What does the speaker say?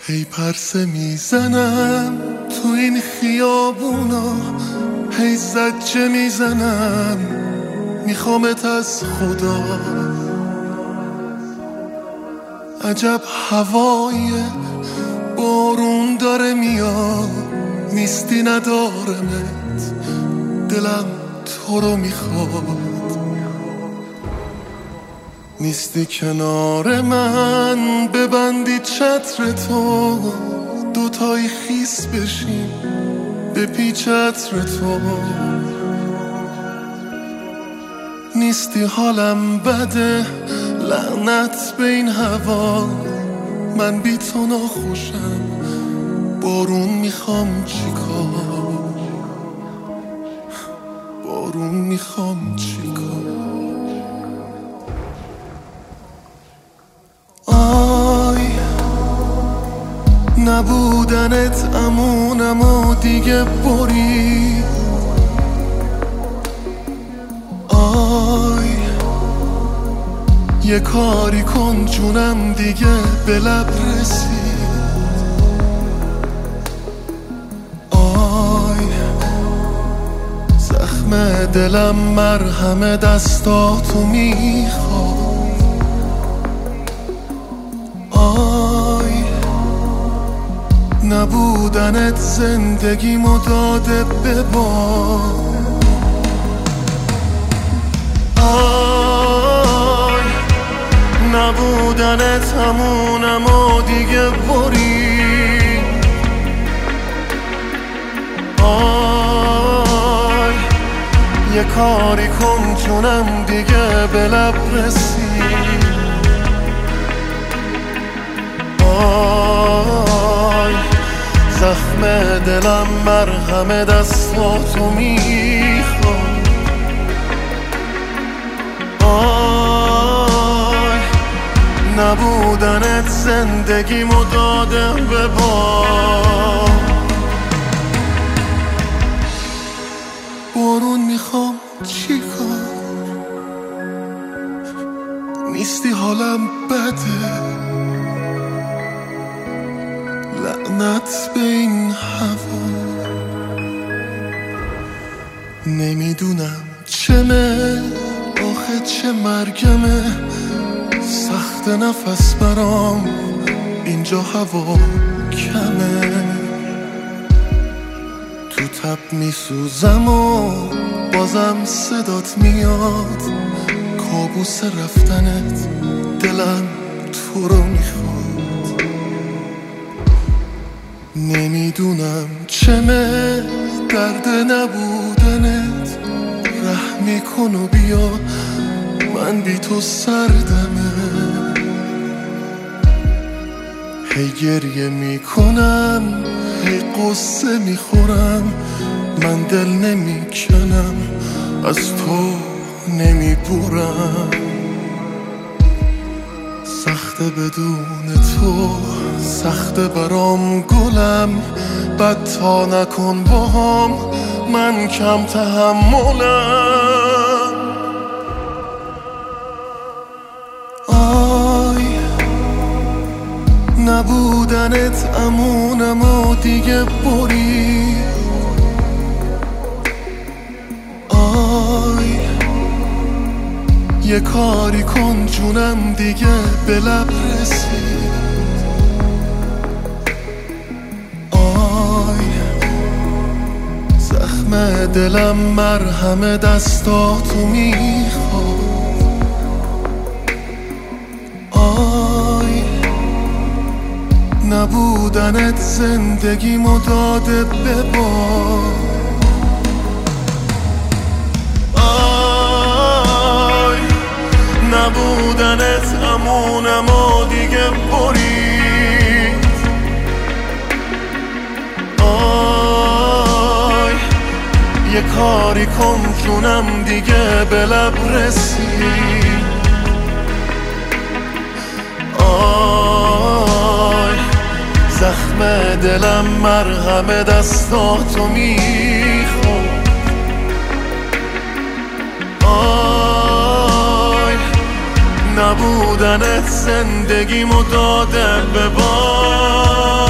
هی پرسه میزنم تو این خیابونا، هی زجه میزنم میخوامت از خدا. عجب هوای بارون داره میاد، نیستی ندارمت، دلم تو رو میخواد. نیستی کنار من، ببندی چتر تو، دوتایی خیس بشیم به پی چتر تو. نیستی حالم بده، لعنت به این هوا، من بی تو ناخوشم، بارون میخوام چیکار، بارون میخوام چیکار. آی نبودنت امونم و دیگه برید. آی یه کاری کن جونم دیگه به لب رسید. آی زخم دلم مرهم دستاتو میخواد. آی نبودنت زندگیمو داده به باد. آی نبودنت همونم و دیگه برید. آی یه کاری کن جونم دیگه به لب رسید. آی زخم دلم مرهم دستاتو میخواد. آی نبودنت زندگیمو داده به باد. بارون میخوام چیکار، نیستی حالم بده، لعنت به این هوا. نمیدونم چمه آخه چه مرگمه، سخت نفس برام اینجا هوا کمه. تو تب میسوزم و بازم صدات میاد، کابوس رفتنت دلم تو رو میخواد. نمیدونم چمه درد نبودنت، رحمی کن و بیا من بی تو سردمه. هی گریه میکنم، هی قصه میخورم، من دل نمیکنم، از تو نمیبورم. سخته بدون تو، سخته برام گلم، بد تا نکن باهام، من کم تحملم. آی نبودنت امونم و دیگه برید. آی یه کاری کن جونم دیگه به لب رسید. آی زخم دلم مرهم دستاتو میخواد. آی نبودنت زندگیمو داده به باد. نبودنت امونم و دیگه برید. آی یه کاری کن جونم دیگه به لب رسید. آی زخم دلم مرهم دستاتو میخواد. نبودنت زندگیمو داده به باد.